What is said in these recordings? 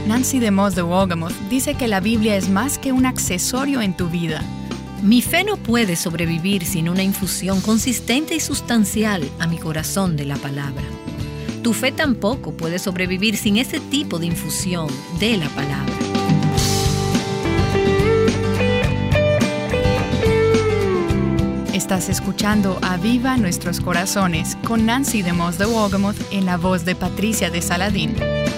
Nancy DeMoss de Wolgemuth dice que la Biblia es más que un accesorio en tu vida. Mi fe no puede sobrevivir sin una infusión consistente y sustancial a mi corazón de la palabra. Tu fe tampoco puede sobrevivir sin ese tipo de infusión de la palabra. Estás escuchando Aviva Nuestros Corazones con Nancy DeMoss de Wolgemuth en la voz de Patricia de Saladín.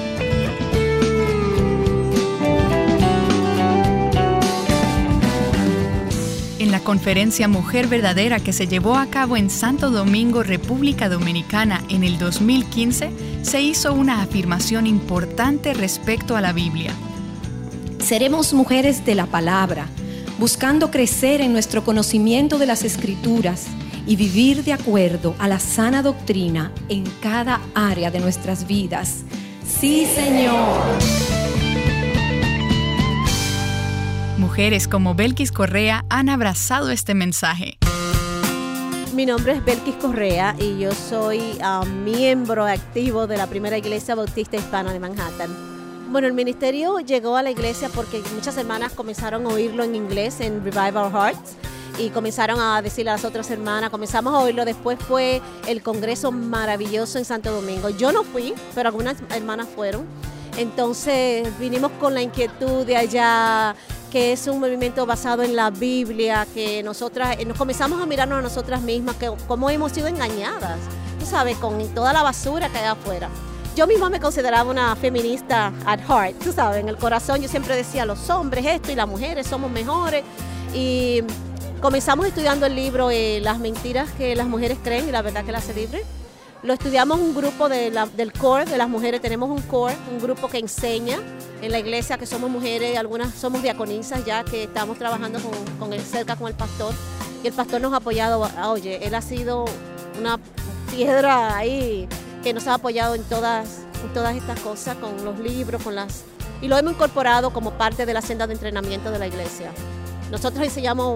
En la conferencia Mujer Verdadera que se llevó a cabo en Santo Domingo, República Dominicana, en el 2015, se hizo una afirmación importante respecto a la Biblia. Seremos mujeres de la palabra, buscando crecer en nuestro conocimiento de las Escrituras y vivir de acuerdo a la sana doctrina en cada área de nuestras vidas. ¡Sí, Señor! Mujeres como Belkis Correa han abrazado este mensaje. Mi nombre es Belkis Correa y yo soy miembro activo de la Primera Iglesia Bautista Hispana de Manhattan. Bueno, el ministerio llegó a la iglesia porque muchas hermanas comenzaron a oírlo en inglés en Revive Our Hearts y comenzaron a decirle a las otras hermanas, comenzamos a oírlo. Después fue el congreso maravilloso en Santo Domingo. Yo no fui, pero algunas hermanas fueron. Entonces vinimos con la inquietud de allá, que es un movimiento basado en la Biblia, que nosotras nos comenzamos a mirarnos a nosotras mismas, que cómo hemos sido engañadas, tú sabes, con toda la basura que hay afuera. Yo misma me consideraba una feminista at heart, tú sabes, en el corazón yo siempre decía, los hombres esto y las mujeres somos mejores. Y comenzamos estudiando el libro Las mentiras que las mujeres creen y la verdad que las hace libre. Lo estudiamos un grupo del core de las mujeres, tenemos un core, un grupo que enseña en la iglesia que somos mujeres, algunas somos diaconisas ya que estamos trabajando cerca con el pastor y el pastor nos ha apoyado, oye, él ha sido una piedra ahí que nos ha apoyado en todas estas cosas, con los libros, y lo hemos incorporado como parte de la senda de entrenamiento de la iglesia. Nosotros enseñamos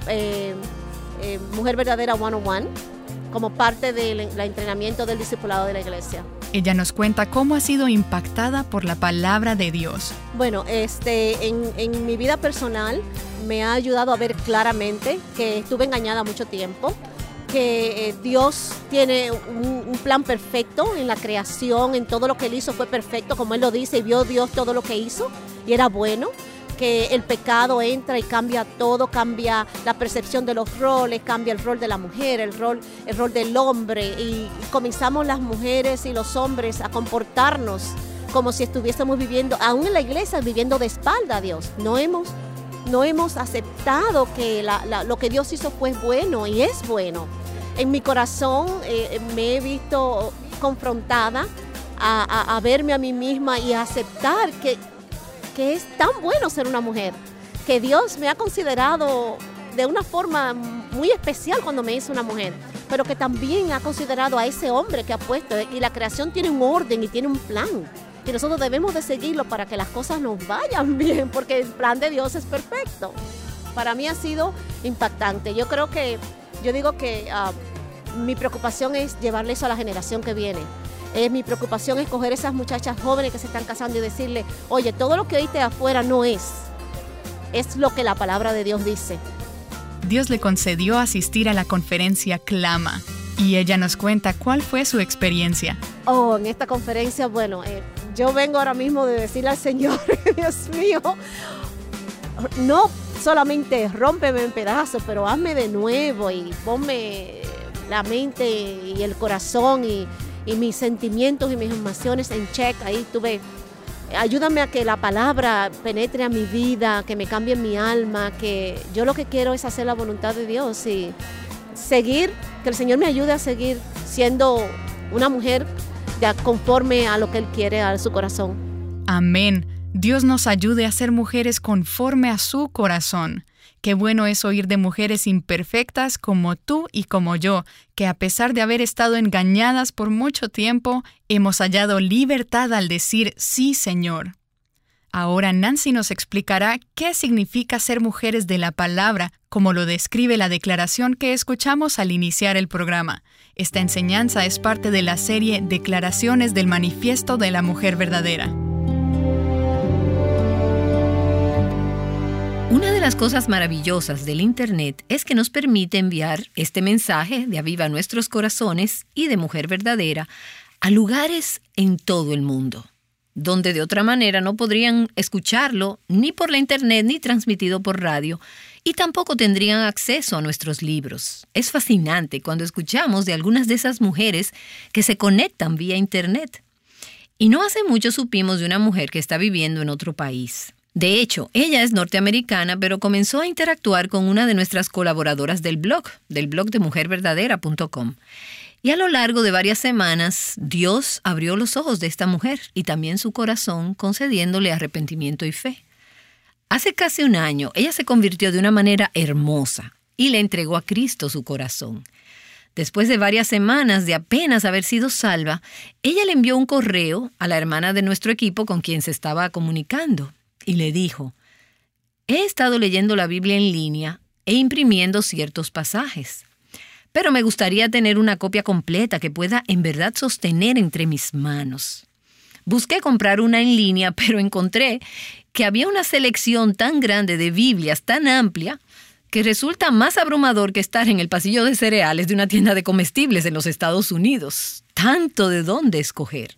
Mujer Verdadera 101 como parte del entrenamiento del discipulado de la iglesia. Ella nos cuenta cómo ha sido impactada por la palabra de Dios. Bueno, en mi vida personal me ha ayudado a ver claramente que estuve engañada mucho tiempo, que Dios tiene un plan perfecto en la creación, en todo lo que Él hizo fue perfecto, como Él lo dice, y vio Dios todo lo que hizo y era bueno, que el pecado entra y cambia todo, cambia la percepción de los roles, cambia el rol de la mujer, el rol del hombre, y comenzamos las mujeres y los hombres a comportarnos como si estuviésemos viviendo, aún en la iglesia, viviendo de espalda a Dios. No hemos aceptado que lo que Dios hizo fue bueno y es bueno. En mi corazón me he visto confrontada a verme a mí misma y a aceptar que es tan bueno ser una mujer, que Dios me ha considerado de una forma muy especial cuando me hizo una mujer, pero que también ha considerado a ese hombre que ha puesto, y la creación tiene un orden y tiene un plan, y nosotros debemos de seguirlo para que las cosas nos vayan bien, porque el plan de Dios es perfecto. Para mí ha sido impactante. Yo digo que mi preocupación es llevarle eso a la generación que viene. Mi preocupación es coger esas muchachas jóvenes que se están casando y decirle, oye, todo lo que oíste afuera no es lo que la palabra de Dios dice. Dios le concedió asistir a la conferencia Clama y ella nos cuenta cuál fue su experiencia. En esta conferencia, bueno, yo vengo ahora mismo de decirle al Señor, Dios mío, no solamente rómpeme en pedazos, pero hazme de nuevo y ponme la mente y el corazón y mis sentimientos y mis emociones en check. Ahí ayúdame a que la palabra penetre a mi vida, que me cambie mi alma, que yo lo que quiero es hacer la voluntad de Dios y seguir, que el Señor me ayude a seguir siendo una mujer conforme a lo que Él quiere, a su corazón. Amén. Dios nos ayude a ser mujeres conforme a su corazón. Qué bueno es oír de mujeres imperfectas como tú y como yo, que a pesar de haber estado engañadas por mucho tiempo, hemos hallado libertad al decir sí, Señor. Ahora Nancy nos explicará qué significa ser mujeres de la palabra, como lo describe la declaración que escuchamos al iniciar el programa. Esta enseñanza es parte de la serie Declaraciones del Manifiesto de la Mujer Verdadera. Una de las cosas maravillosas del Internet es que nos permite enviar este mensaje de Aviva Nuestros Corazones y de Mujer Verdadera a lugares en todo el mundo, donde de otra manera no podrían escucharlo ni por la Internet ni transmitido por radio, y tampoco tendrían acceso a nuestros libros. Es fascinante cuando escuchamos de algunas de esas mujeres que se conectan vía Internet. Y no hace mucho supimos de una mujer que está viviendo en otro país. De hecho, ella es norteamericana, pero comenzó a interactuar con una de nuestras colaboradoras del blog de mujerverdadera.com. Y a lo largo de varias semanas, Dios abrió los ojos de esta mujer y también su corazón, concediéndole arrepentimiento y fe. Hace casi un año, ella se convirtió de una manera hermosa y le entregó a Cristo su corazón. Después de varias semanas de apenas haber sido salva, ella le envió un correo a la hermana de nuestro equipo con quien se estaba comunicando. Y le dijo: he estado leyendo la Biblia en línea e imprimiendo ciertos pasajes, pero me gustaría tener una copia completa que pueda en verdad sostener entre mis manos. Busqué comprar una en línea, pero encontré que había una selección tan grande de Biblias, tan amplia, que resulta más abrumador que estar en el pasillo de cereales de una tienda de comestibles en los Estados Unidos. Tanto de dónde escoger.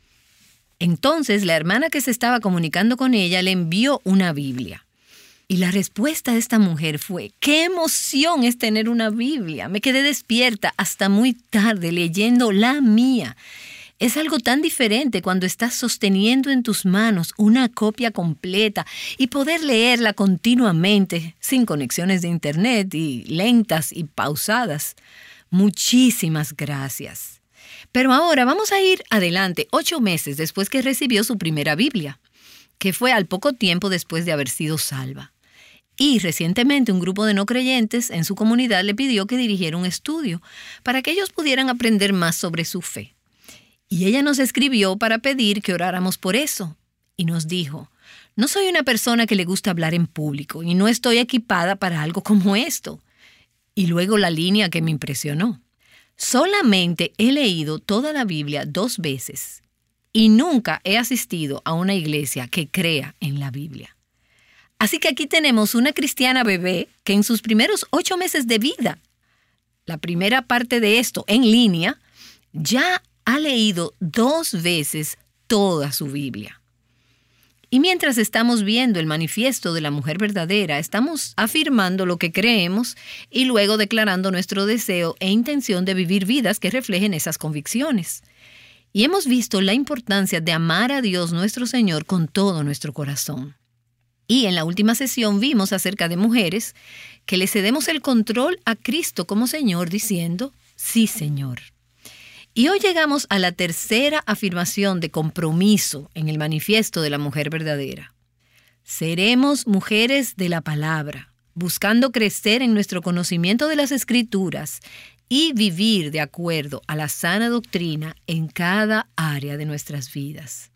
Entonces, la hermana que se estaba comunicando con ella le envió una Biblia. Y la respuesta de esta mujer fue: ¡qué emoción es tener una Biblia! Me quedé despierta hasta muy tarde leyendo la mía. Es algo tan diferente cuando estás sosteniendo en tus manos una copia completa y poder leerla continuamente, sin conexiones de Internet y lentas y pausadas. Muchísimas gracias. Pero ahora vamos a ir adelante 8 meses después que recibió su primera Biblia, que fue al poco tiempo después de haber sido salva. Y recientemente un grupo de no creyentes en su comunidad le pidió que dirigiera un estudio para que ellos pudieran aprender más sobre su fe. Y ella nos escribió para pedir que oráramos por eso. Y nos dijo: no soy una persona que le gusta hablar en público y no estoy equipada para algo como esto. Y luego la línea que me impresionó: solamente he leído toda la Biblia 2 veces y nunca he asistido a una iglesia que crea en la Biblia. Así que aquí tenemos una cristiana bebé que en sus primeros 8 meses de vida, la primera parte de esto en línea, ya ha leído 2 veces toda su Biblia. Y mientras estamos viendo el manifiesto de la mujer verdadera, estamos afirmando lo que creemos y luego declarando nuestro deseo e intención de vivir vidas que reflejen esas convicciones. Y hemos visto la importancia de amar a Dios nuestro Señor con todo nuestro corazón. Y en la última sesión vimos acerca de mujeres que le cedemos el control a Cristo como Señor diciendo: sí, Señor. Y hoy llegamos a la tercera afirmación de compromiso en el manifiesto de la mujer verdadera. Seremos mujeres de la palabra, buscando crecer en nuestro conocimiento de las Escrituras y vivir de acuerdo a la sana doctrina en cada área de nuestras vidas.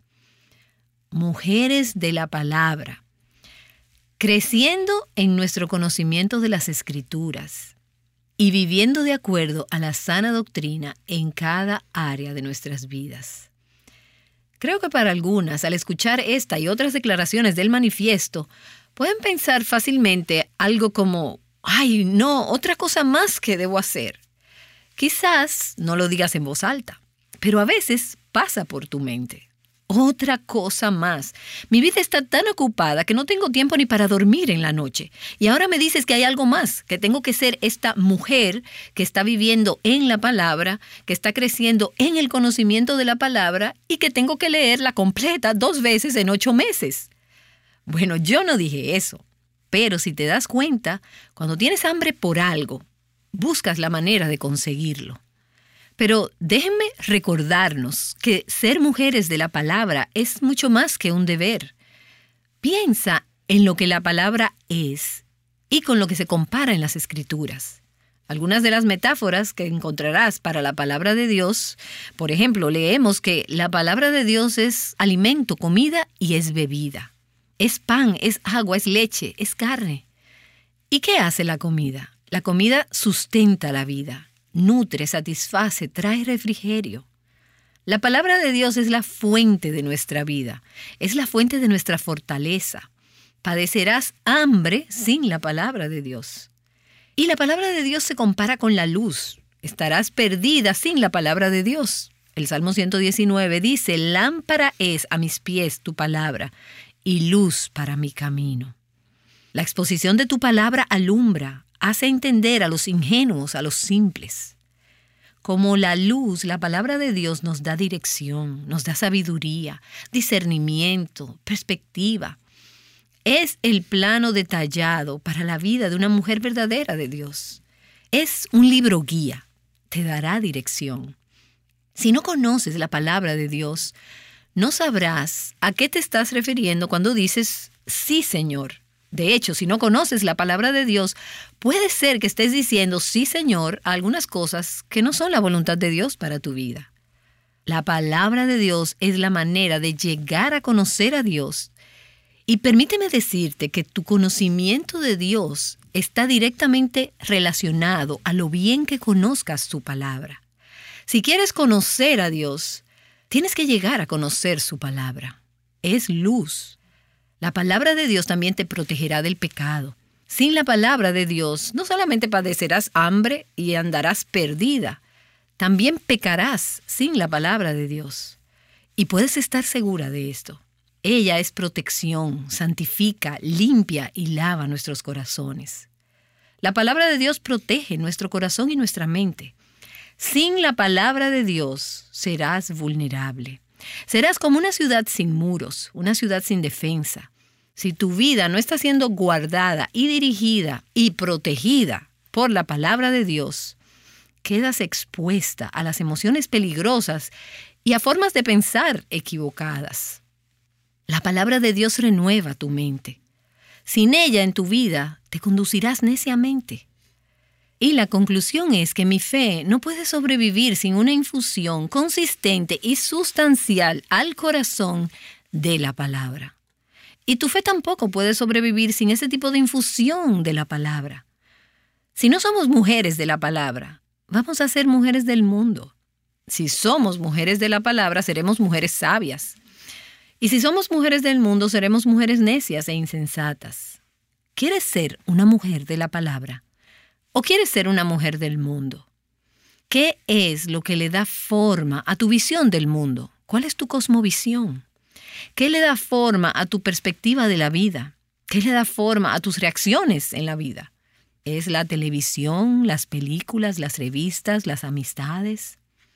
Mujeres de la palabra, creciendo en nuestro conocimiento de las Escrituras y viviendo de acuerdo a la sana doctrina en cada área de nuestras vidas. Creo que para algunas, al escuchar esta y otras declaraciones del manifiesto, pueden pensar fácilmente algo como: ¡ay, no! Otra cosa más que debo hacer. Quizás no lo digas en voz alta, pero a veces pasa por tu mente. Otra cosa más. Mi vida está tan ocupada que no tengo tiempo ni para dormir en la noche. Y ahora me dices que hay algo más, que tengo que ser esta mujer que está viviendo en la palabra, que está creciendo en el conocimiento de la palabra y que tengo que leerla completa 2 veces en 8 meses. Bueno, yo no dije eso. Pero si te das cuenta, cuando tienes hambre por algo, buscas la manera de conseguirlo. Pero déjenme recordarnos que ser mujeres de la palabra es mucho más que un deber. Piensa en lo que la palabra es y con lo que se compara en las Escrituras. Algunas de las metáforas que encontrarás para la palabra de Dios, por ejemplo, leemos que la palabra de Dios es alimento, comida y es bebida. Es pan, es agua, es leche, es carne. ¿Y qué hace la comida? La comida sustenta la vida. Nutre, satisface, trae refrigerio. La palabra de Dios es la fuente de nuestra vida, es la fuente de nuestra fortaleza. padecerás hambre sin la palabra de Dios. Y la palabra de Dios se compara con la luz. Estarás perdida sin la palabra de Dios. El Salmo 119 dice, lámpara es a mis pies tu palabra y luz para mi camino. La exposición de tu palabra alumbra, hace entender a los ingenuos, a los simples. Como la luz, la palabra de Dios nos da dirección, nos da sabiduría, discernimiento, perspectiva. Es el plano detallado para la vida de una mujer verdadera de Dios. Es un libro guía, te dará dirección. Si no conoces la palabra de Dios, no sabrás a qué te estás refiriendo cuando dices, sí, Señor. De hecho, si no conoces la palabra de Dios, puede ser que estés diciendo, sí, Señor, a algunas cosas que no son la voluntad de Dios para tu vida. La palabra de Dios es la manera de llegar a conocer a Dios. Y permíteme decirte que tu conocimiento de Dios está directamente relacionado a lo bien que conozcas su palabra. Si quieres conocer a Dios, tienes que llegar a conocer su palabra. Es luz. La palabra de Dios también te protegerá del pecado. Sin la palabra de Dios, no solamente padecerás hambre y andarás perdida, también pecarás sin la palabra de Dios. Y puedes estar segura de esto. Ella es protección, santifica, limpia y lava nuestros corazones. La palabra de Dios protege nuestro corazón y nuestra mente. Sin la palabra de Dios serás vulnerable. Serás como una ciudad sin muros, una ciudad sin defensa. Si tu vida no está siendo guardada y dirigida y protegida por la palabra de Dios, quedas expuesta a las emociones peligrosas y a formas de pensar equivocadas. La palabra de Dios renueva tu mente. Sin ella en tu vida, te conducirás neciamente. Y la conclusión es que mi fe no puede sobrevivir sin una infusión consistente y sustancial al corazón de la palabra. Y tu fe tampoco puede sobrevivir sin ese tipo de infusión de la palabra. Si no somos mujeres de la palabra, vamos a ser mujeres del mundo. Si somos mujeres de la palabra, seremos mujeres sabias. Y si somos mujeres del mundo, seremos mujeres necias e insensatas. ¿Quieres ser una mujer de la palabra? ¿O quieres ser una mujer del mundo? ¿Qué es lo que le da forma a tu visión del mundo? ¿Cuál es tu cosmovisión? ¿Qué le da forma a tu perspectiva de la vida? ¿Qué le da forma a tus reacciones en la vida? ¿Es la televisión, las películas, las revistas, las amistades?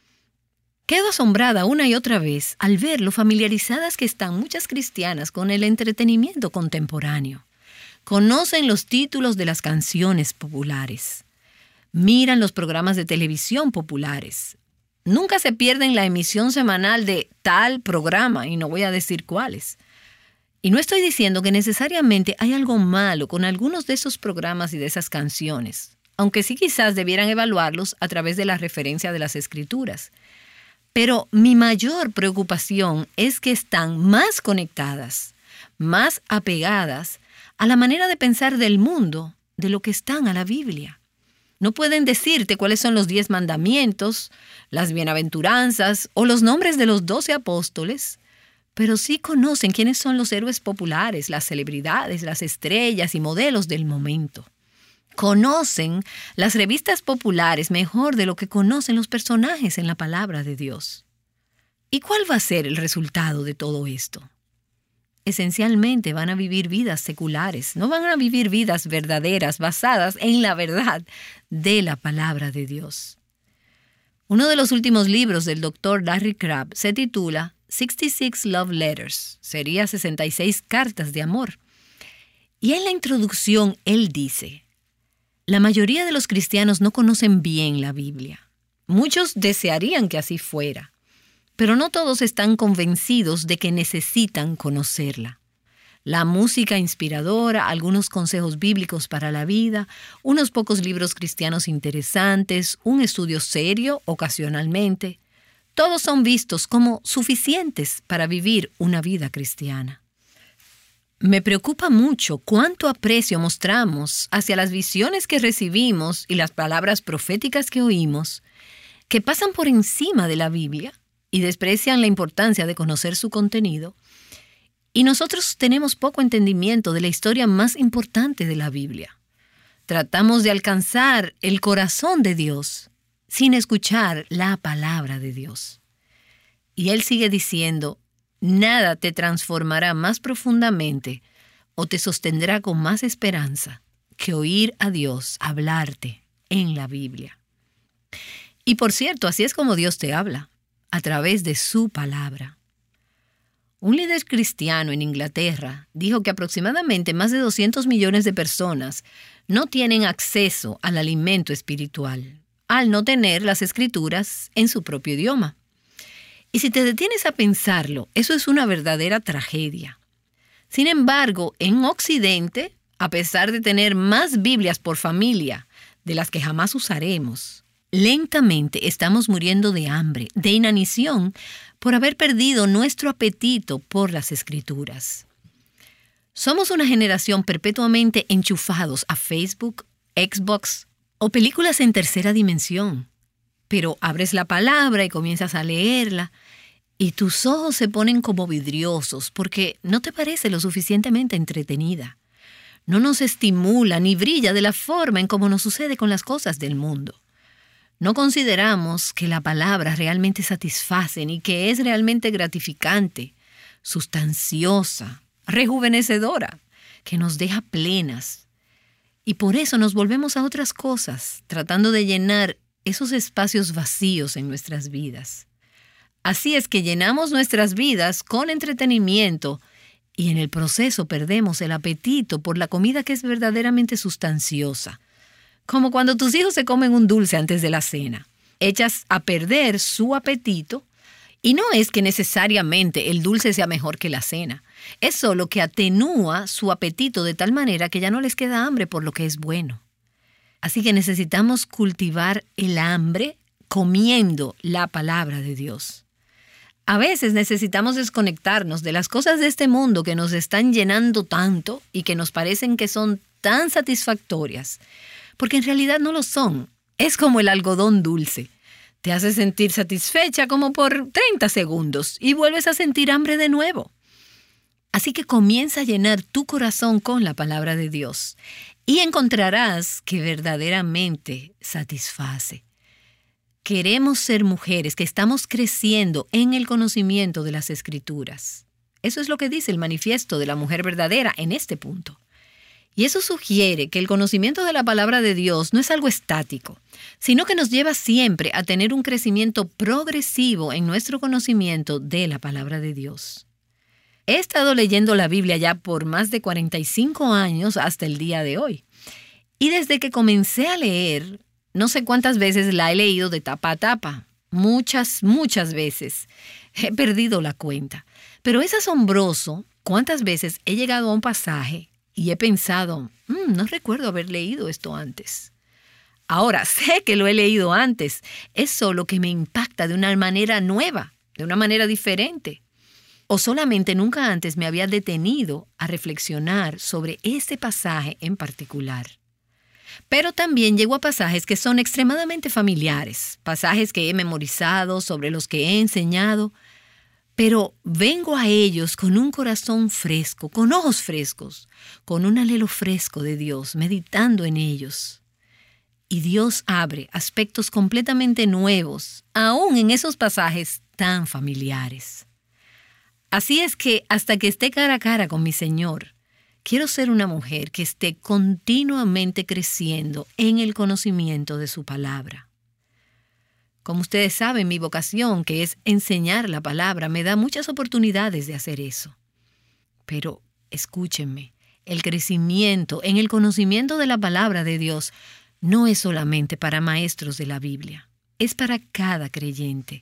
Quedo asombrada una y otra vez al ver lo familiarizadas que están muchas cristianas con el entretenimiento contemporáneo. Conocen los títulos de las canciones populares. Miran los programas de televisión populares. Nunca se pierden la emisión semanal de tal programa, y no voy a decir cuáles. Y no estoy diciendo que necesariamente hay algo malo con algunos de esos programas y de esas canciones, aunque sí quizás debieran evaluarlos a través de la referencia de las Escrituras. Pero mi mayor preocupación es que están más conectadas, más apegadas a la manera de pensar del mundo de lo que están a la Biblia. No pueden decirte cuáles son los 10 mandamientos, las bienaventuranzas o los nombres de los 12 apóstoles, pero sí conocen quiénes son los héroes populares, las celebridades, las estrellas y modelos del momento. Conocen las revistas populares mejor de lo que conocen los personajes en la palabra de Dios. ¿Y cuál va a ser el resultado de todo esto? Esencialmente van a vivir vidas seculares, no van a vivir vidas verdaderas basadas en la verdad de la palabra de Dios. Uno de los últimos libros del Dr. Larry Crabb se titula 66 Love Letters, sería 66 cartas de amor. Y en la introducción él dice: la mayoría de los cristianos no conocen bien la Biblia. Muchos desearían que así fuera, pero no todos están convencidos de que necesitan conocerla. La música inspiradora, algunos consejos bíblicos para la vida, unos pocos libros cristianos interesantes, un estudio serio ocasionalmente, todos son vistos como suficientes para vivir una vida cristiana. Me preocupa mucho cuánto aprecio mostramos hacia las visiones que recibimos y las palabras proféticas que oímos, que pasan por encima de la Biblia y desprecian la importancia de conocer su contenido, Y nosotros tenemos poco entendimiento de la historia más importante de la Biblia. Tratamos de alcanzar el corazón de Dios sin escuchar la palabra de Dios. Y Él sigue diciendo, nada te transformará más profundamente o te sostendrá con más esperanza que oír a Dios hablarte en la Biblia. Y por cierto, así es como Dios te habla, a través de su palabra. Un líder cristiano en Inglaterra dijo que aproximadamente más de 200 millones de personas no tienen acceso al alimento espiritual, al no tener las escrituras en su propio idioma. Y si te detienes a pensarlo, eso es una verdadera tragedia. Sin embargo, en Occidente, a pesar de tener más Biblias por familia de las que jamás usaremos, lentamente estamos muriendo de hambre, de inanición, por haber perdido nuestro apetito por las Escrituras. Somos una generación perpetuamente enchufados a Facebook, Xbox o películas en tercera dimensión. Pero abres la palabra y comienzas a leerla y tus ojos se ponen como vidriosos porque no te parece lo suficientemente entretenida. No nos estimula ni brilla de la forma en como nos sucede con las cosas del mundo. No consideramos que la palabra realmente satisface ni que es realmente gratificante, sustanciosa, rejuvenecedora, que nos deja plenas. Y por eso nos volvemos a otras cosas, tratando de llenar esos espacios vacíos en nuestras vidas. Así es que llenamos nuestras vidas con entretenimiento y en el proceso perdemos el apetito por la comida que es verdaderamente sustanciosa. Como cuando tus hijos se comen un dulce antes de la cena. Echas a perder su apetito y no es que necesariamente el dulce sea mejor que la cena. Es solo que atenúa su apetito de tal manera que ya no les queda hambre por lo que es bueno. Así que necesitamos cultivar el hambre comiendo la palabra de Dios. A veces necesitamos desconectarnos de las cosas de este mundo que nos están llenando tanto y que nos parecen que son tan satisfactorias, porque en realidad no lo son. Es como el algodón dulce. Te hace sentir satisfecha como por 30 segundos y vuelves a sentir hambre de nuevo. Así que comienza a llenar tu corazón con la palabra de Dios y encontrarás que verdaderamente satisface. Queremos ser mujeres que estamos creciendo en el conocimiento de las Escrituras. Eso es lo que dice el manifiesto de la mujer verdadera en este punto. Y eso sugiere que el conocimiento de la palabra de Dios no es algo estático, sino que nos lleva siempre a tener un crecimiento progresivo en nuestro conocimiento de la palabra de Dios. He estado leyendo la Biblia ya por más de 45 años hasta el día de hoy. Y desde que comencé a leer, no sé cuántas veces la he leído de tapa a tapa. Muchas veces. He perdido la cuenta. Pero es asombroso cuántas veces he llegado a un pasaje y he pensado, no recuerdo haber leído esto antes. Ahora sé que lo he leído antes, es solo que me impacta de una manera nueva, de una manera diferente. O solamente nunca antes me había detenido a reflexionar sobre ese pasaje en particular. Pero también llego a pasajes que son extremadamente familiares, pasajes que he memorizado, sobre los que he enseñado, pero vengo a ellos con un corazón fresco, con ojos frescos, con un anhelo fresco de Dios, meditando en ellos. Y Dios abre aspectos completamente nuevos, aún en esos pasajes tan familiares. Así es que hasta que esté cara a cara con mi Señor, quiero ser una mujer que esté continuamente creciendo en el conocimiento de su palabra. Como ustedes saben, mi vocación, que es enseñar la palabra, me da muchas oportunidades de hacer eso. Pero escúchenme, el crecimiento en el conocimiento de la palabra de Dios no es solamente para maestros de la Biblia, es para cada creyente.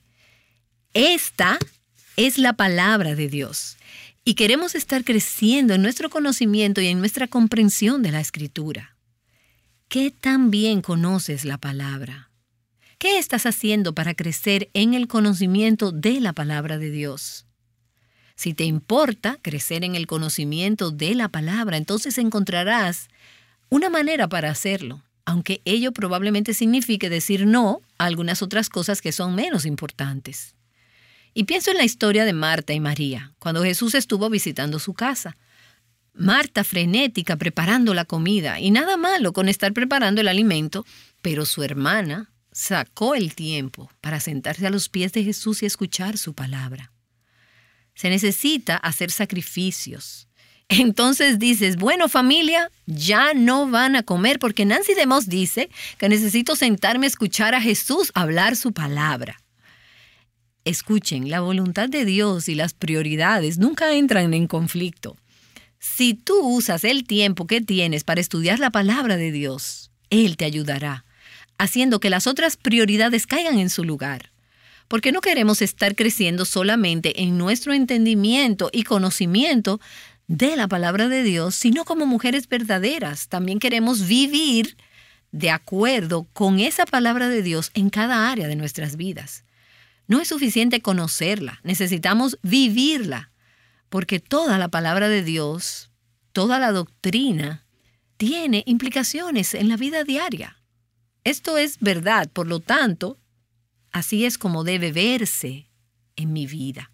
Esta es la palabra de Dios y queremos estar creciendo en nuestro conocimiento y en nuestra comprensión de la Escritura. ¿Qué tan bien conoces la palabra? ¿Qué estás haciendo para crecer en el conocimiento de la palabra de Dios? Si te importa crecer en el conocimiento de la palabra, entonces encontrarás una manera para hacerlo, aunque ello probablemente signifique decir no a algunas otras cosas que son menos importantes. Y pienso en la historia de Marta y María, cuando Jesús estuvo visitando su casa. Marta frenética preparando la comida, y nada malo con estar preparando el alimento, pero su hermana sacó el tiempo para sentarse a los pies de Jesús y escuchar su palabra. Se necesita hacer sacrificios. Entonces dices, bueno, familia, ya no van a comer porque Nancy DeMoss dice que necesito sentarme a escuchar a Jesús hablar su palabra. Escuchen, la voluntad de Dios y las prioridades nunca entran en conflicto. Si tú usas el tiempo que tienes para estudiar la palabra de Dios, Él te ayudará, haciendo que las otras prioridades caigan en su lugar. Porque no queremos estar creciendo solamente en nuestro entendimiento y conocimiento de la palabra de Dios, sino como mujeres verdaderas. También queremos vivir de acuerdo con esa palabra de Dios en cada área de nuestras vidas. No es suficiente conocerla, necesitamos vivirla, porque toda la palabra de Dios, toda la doctrina, tiene implicaciones en la vida diaria. Esto es verdad, por lo tanto, así es como debe verse en mi vida.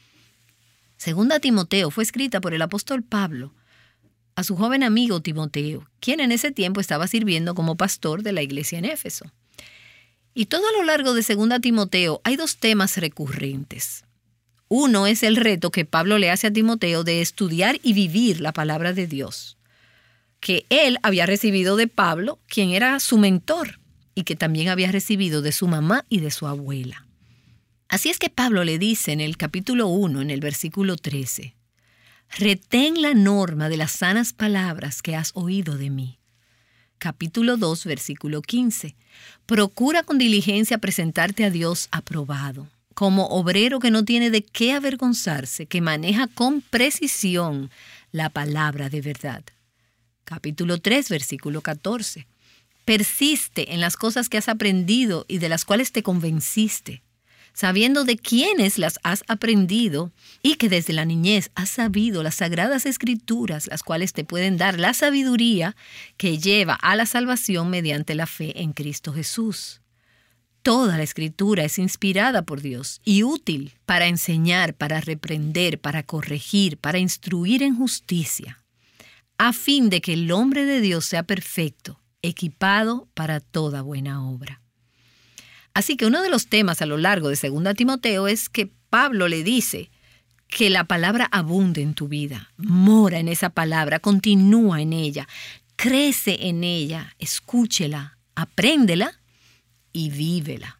Segunda Timoteo fue escrita por el apóstol Pablo a su joven amigo Timoteo, quien en ese tiempo estaba sirviendo como pastor de la iglesia en Éfeso. Y todo a lo largo de Segunda Timoteo hay dos temas recurrentes. Uno es el reto que Pablo le hace a Timoteo de estudiar y vivir la palabra de Dios, que él había recibido de Pablo, quien era su mentor, y que también había recibido de su mamá y de su abuela. Así es que Pablo le dice en el capítulo 1, en el versículo 13, retén la norma de las sanas palabras que has oído de mí. Capítulo 2, versículo 15, procura con diligencia presentarte a Dios aprobado, como obrero que no tiene de qué avergonzarse, que maneja con precisión la palabra de verdad. Capítulo 3, versículo 14, persiste en las cosas que has aprendido y de las cuales te convenciste, sabiendo de quiénes las has aprendido y que desde la niñez has sabido las sagradas escrituras, las cuales te pueden dar la sabiduría que lleva a la salvación mediante la fe en Cristo Jesús. Toda la escritura es inspirada por Dios y útil para enseñar, para reprender, para corregir, para instruir en justicia, a fin de que el hombre de Dios sea perfecto, equipado para toda buena obra. Así que uno de los temas a lo largo de 2 Timoteo es que Pablo le dice que la palabra abunde en tu vida. Mora en esa palabra, continúa en ella, crece en ella, escúchela, apréndela y vívela.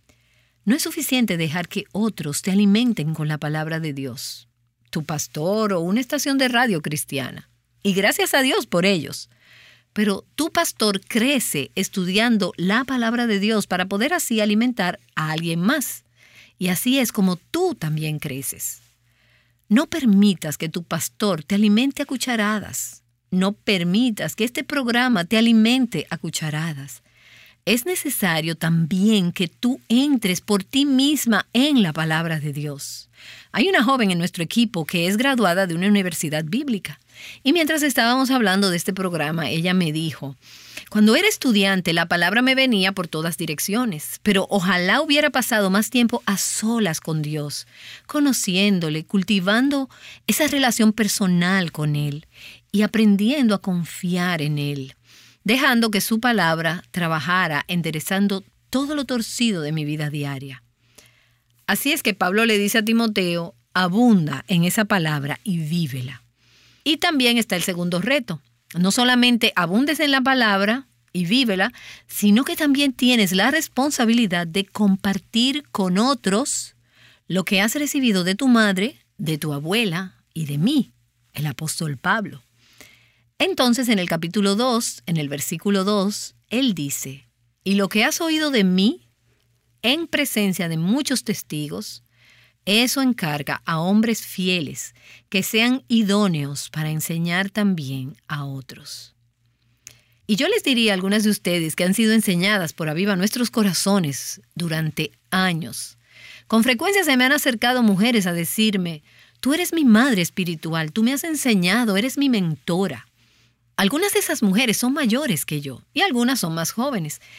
No es suficiente dejar que otros te alimenten con la palabra de Dios, tu pastor o una estación de radio cristiana. Y gracias a Dios por ellos. Pero tu pastor crece estudiando la palabra de Dios para poder así alimentar a alguien más. Y así es como tú también creces. No permitas que tu pastor te alimente a cucharadas. No permitas que este programa te alimente a cucharadas. Es necesario también que tú entres por ti misma en la palabra de Dios. Hay una joven en nuestro equipo que es graduada de una universidad bíblica. Y mientras estábamos hablando de este programa, ella me dijo, cuando era estudiante la palabra me venía por todas direcciones, pero ojalá hubiera pasado más tiempo a solas con Dios, conociéndole, cultivando esa relación personal con Él y aprendiendo a confiar en Él, dejando que su palabra trabajara enderezando todo lo torcido de mi vida diaria. Así es que Pablo le dice a Timoteo, abunda en esa palabra y vívela. Y también está el segundo reto. No solamente abundes en la palabra y vívela, sino que también tienes la responsabilidad de compartir con otros lo que has recibido de tu madre, de tu abuela y de mí, el apóstol Pablo. Entonces, en el capítulo 2, en el versículo 2, él dice, y lo que has oído de mí, en presencia de muchos testigos, eso encarga a hombres fieles que sean idóneos para enseñar también a otros. Y yo les diría a algunas de ustedes que han sido enseñadas por Aviva Nuestros Corazones durante años. Con frecuencia se me han acercado mujeres a decirme, tú eres mi madre espiritual, tú me has enseñado, eres mi mentora. Algunas de esas mujeres son mayores que yo y algunas son más jóvenes.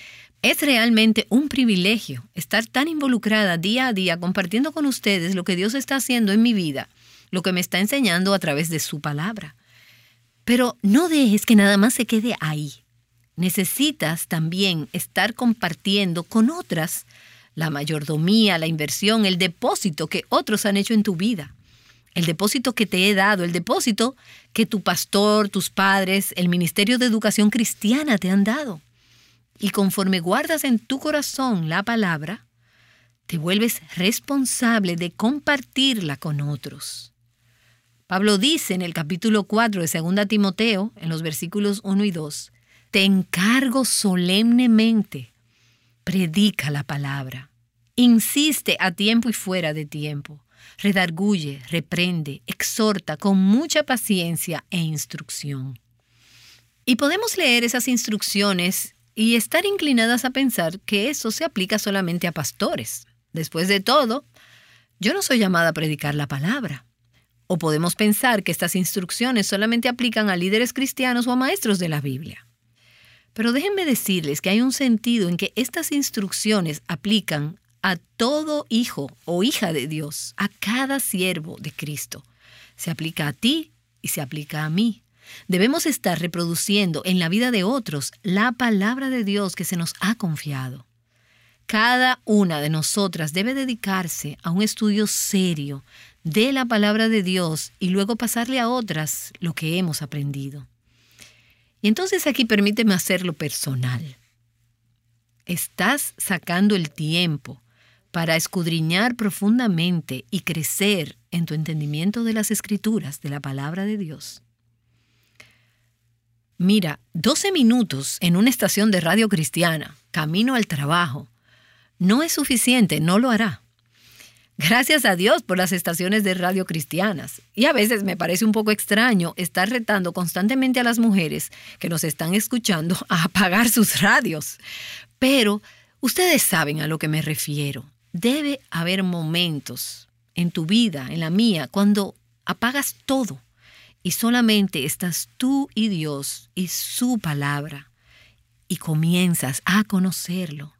Es realmente un privilegio estar tan involucrada día a día compartiendo con ustedes lo que Dios está haciendo en mi vida, lo que me está enseñando a través de su palabra. Pero no dejes que nada más se quede ahí. Necesitas también estar compartiendo con otras la mayordomía, la inversión, el depósito que otros han hecho en tu vida. El depósito que te he dado, el depósito que tu pastor, tus padres, el Ministerio de Educación Cristiana te han dado. Y conforme guardas en tu corazón la palabra, te vuelves responsable de compartirla con otros. Pablo dice en el capítulo 4 de 2 Timoteo, en los versículos 1 y 2, te encargo solemnemente, predica la palabra, insiste a tiempo y fuera de tiempo, redarguye, reprende, exhorta con mucha paciencia e instrucción. Y podemos leer esas instrucciones y estar inclinadas a pensar que eso se aplica solamente a pastores. Después de todo, yo no soy llamada a predicar la palabra. O podemos pensar que estas instrucciones solamente aplican a líderes cristianos o a maestros de la Biblia. Pero déjenme decirles que hay un sentido en que estas instrucciones aplican a todo hijo o hija de Dios, a cada siervo de Cristo. Se aplica a ti y se aplica a mí. Debemos estar reproduciendo en la vida de otros la palabra de Dios que se nos ha confiado. Cada una de nosotras debe dedicarse a un estudio serio de la palabra de Dios y luego pasarle a otras lo que hemos aprendido. Y entonces aquí permíteme hacerlo personal. ¿Estás sacando el tiempo para escudriñar profundamente y crecer en tu entendimiento de las Escrituras, de la palabra de Dios? Mira, 12 minutos en una estación de radio cristiana, camino al trabajo, no es suficiente, no lo hará. Gracias a Dios por las estaciones de radio cristianas. Y a veces me parece un poco extraño estar retando constantemente a las mujeres que nos están escuchando a apagar sus radios. Pero ustedes saben a lo que me refiero. Debe haber momentos en tu vida, en la mía, cuando apagas todo y solamente estás tú y Dios y su palabra y comienzas a conocerlo.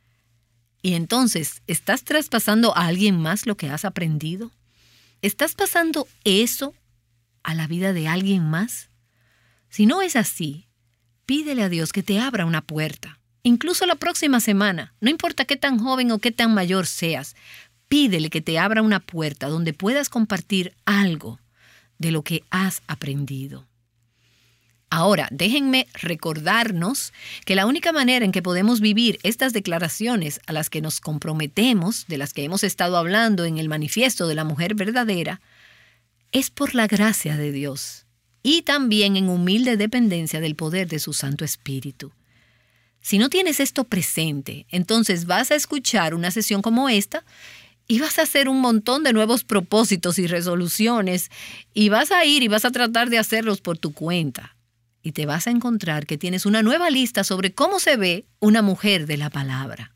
Y entonces, ¿estás traspasando a alguien más lo que has aprendido? ¿Estás pasando eso a la vida de alguien más? Si no es así, pídele a Dios que te abra una puerta. Incluso la próxima semana, no importa qué tan joven o qué tan mayor seas, pídele que te abra una puerta donde puedas compartir algo de lo que has aprendido. Ahora, déjenme recordarnos que la única manera en que podemos vivir estas declaraciones a las que nos comprometemos, de las que hemos estado hablando en el manifiesto de la mujer verdadera, es por la gracia de Dios y también en humilde dependencia del poder de su Santo Espíritu. Si no tienes esto presente, entonces vas a escuchar una sesión como esta y vas a hacer un montón de nuevos propósitos y resoluciones y vas a ir y vas a tratar de hacerlos por tu cuenta. Y te vas a encontrar que tienes una nueva lista sobre cómo se ve una mujer de la palabra.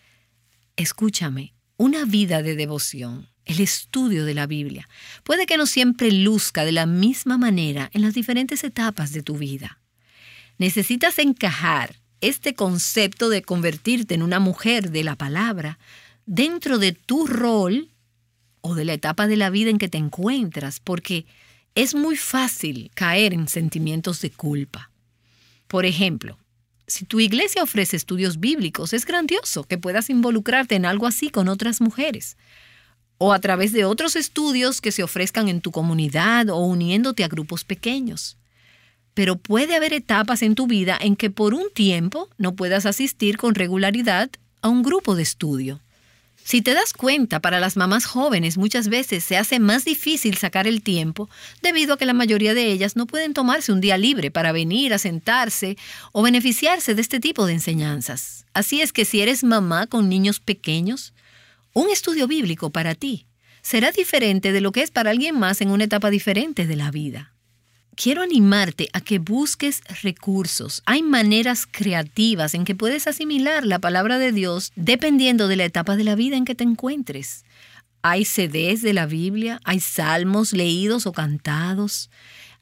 Escúchame, una vida de devoción, el estudio de la Biblia, puede que no siempre luzca de la misma manera en las diferentes etapas de tu vida. Necesitas encajar este concepto de convertirte en una mujer de la palabra dentro de tu rol o de la etapa de la vida en que te encuentras, porque es muy fácil caer en sentimientos de culpa. Por ejemplo, si tu iglesia ofrece estudios bíblicos, es grandioso que puedas involucrarte en algo así con otras mujeres. O a través de otros estudios que se ofrezcan en tu comunidad o uniéndote a grupos pequeños. Pero puede haber etapas en tu vida en que por un tiempo no puedas asistir con regularidad a un grupo de estudio. Si te das cuenta, para las mamás jóvenes muchas veces se hace más difícil sacar el tiempo debido a que la mayoría de ellas no pueden tomarse un día libre para venir a sentarse o beneficiarse de este tipo de enseñanzas. Así es que si eres mamá con niños pequeños, un estudio bíblico para ti será diferente de lo que es para alguien más en una etapa diferente de la vida. Quiero animarte a que busques recursos. Hay maneras creativas en que puedes asimilar la palabra de Dios dependiendo de la etapa de la vida en que te encuentres. Hay CDs de la Biblia, hay salmos leídos o cantados,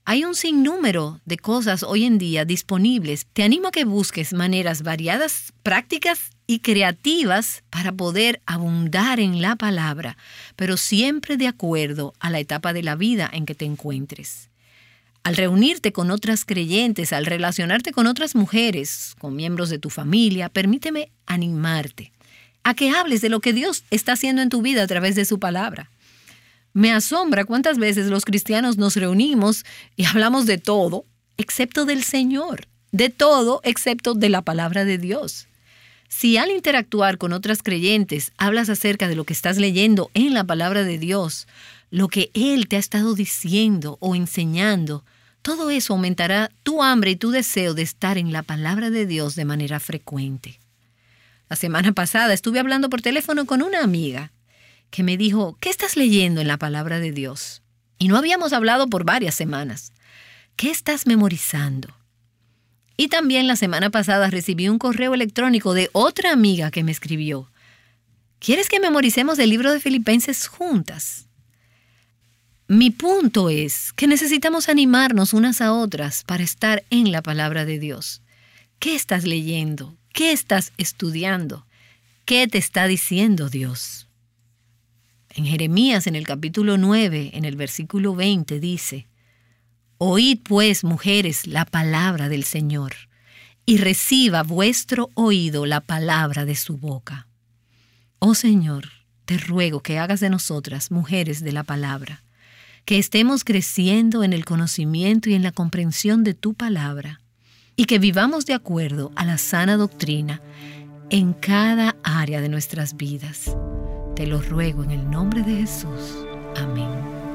Hay un sinnúmero de cosas hoy en día disponibles. Te animo a que busques maneras variadas, prácticas y creativas para poder abundar en la palabra, pero siempre de acuerdo a la etapa de la vida en que te encuentres. Al reunirte con otras creyentes, al relacionarte con otras mujeres, con miembros de tu familia, permíteme animarte a que hables de lo que Dios está haciendo en tu vida a través de su palabra. Me asombra cuántas veces los cristianos nos reunimos y hablamos de todo, excepto del Señor, de todo, excepto de la palabra de Dios. Si al interactuar con otras creyentes hablas acerca de lo que estás leyendo en la palabra de Dios, lo que Él te ha estado diciendo o enseñando, todo eso aumentará tu hambre y tu deseo de estar en la palabra de Dios de manera frecuente. La semana pasada estuve hablando por teléfono con una amiga que me dijo, ¿qué estás leyendo en la palabra de Dios? Y no habíamos hablado por varias semanas. ¿Qué estás memorizando? Y también la semana pasada recibí un correo electrónico de otra amiga que me escribió, ¿quieres que memoricemos el libro de Filipenses juntas? Mi punto es que necesitamos animarnos unas a otras para estar en la palabra de Dios. ¿Qué estás leyendo? ¿Qué estás estudiando? ¿Qué te está diciendo Dios? En Jeremías, en el capítulo 9, en el versículo 20, dice, «Oíd pues, mujeres, la palabra del Señor, y reciba vuestro oído la palabra de su boca». Oh Señor, te ruego que hagas de nosotras mujeres de la palabra, que estemos creciendo en el conocimiento y en la comprensión de tu palabra, y que vivamos de acuerdo a la sana doctrina en cada área de nuestras vidas. Te lo ruego en el nombre de Jesús. Amén.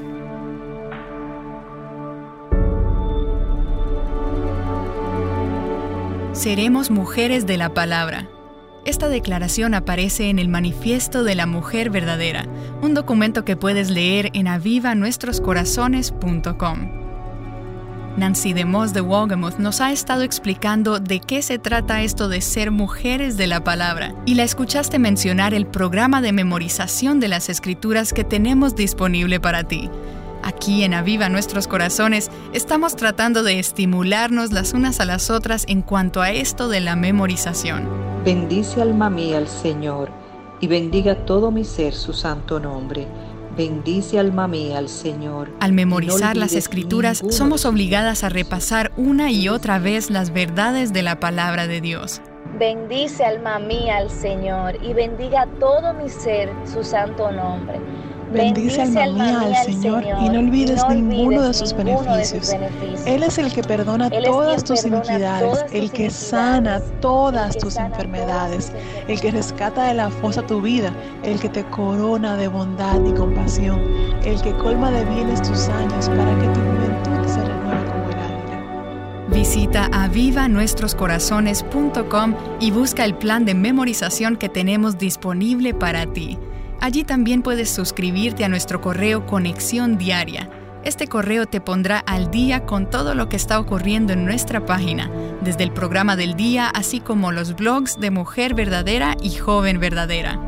Seremos mujeres de la palabra. Esta declaración aparece en el Manifiesto de la Mujer Verdadera, un documento que puedes leer en avivanuestroscorazones.com. Nancy DeMoss de Wolgemuth nos ha estado explicando de qué se trata esto de ser mujeres de la palabra, y la escuchaste mencionar el programa de memorización de las Escrituras que tenemos disponible para ti. Aquí en Aviva Nuestros Corazones estamos tratando de estimularnos las unas a las otras en cuanto a esto de la memorización. Bendice alma mía al Señor, y bendiga todo mi ser su santo nombre. Bendice alma mía al Señor. Al memorizar las Escrituras, somos obligadas a repasar una y otra vez las verdades de la palabra de Dios. Bendice alma mía al Señor, y bendiga todo mi ser su santo nombre. Bendice alma mía al Señor, y no olvides ninguno de sus beneficios. Él es el que perdona todas tus iniquidades, el que sana todas tus enfermedades, el que rescata de la fosa tu vida, el que te corona de bondad y compasión, el que colma de bienes tus años para que tu juventud se renueve como el águila. Visita avivanuestroscorazones.com y busca el plan de memorización que tenemos disponible para ti. Allí también puedes suscribirte a nuestro correo Conexión Diaria. Este correo te pondrá al día con todo lo que está ocurriendo en nuestra página, desde el programa del día, así como los blogs de Mujer Verdadera y Joven Verdadera.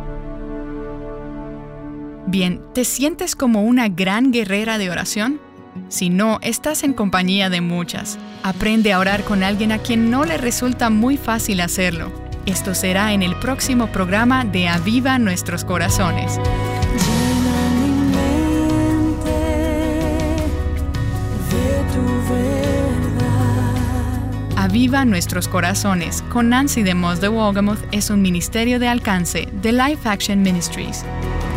Bien, ¿te sientes como una gran guerrera de oración? Si no, estás en compañía de muchas. Aprende a orar con alguien a quien no le resulta muy fácil hacerlo. Esto será en el próximo programa de Aviva Nuestros Corazones. Aviva Nuestros Corazones con Nancy DeMoss de Wolgemuth es un ministerio de alcance de Life Action Ministries.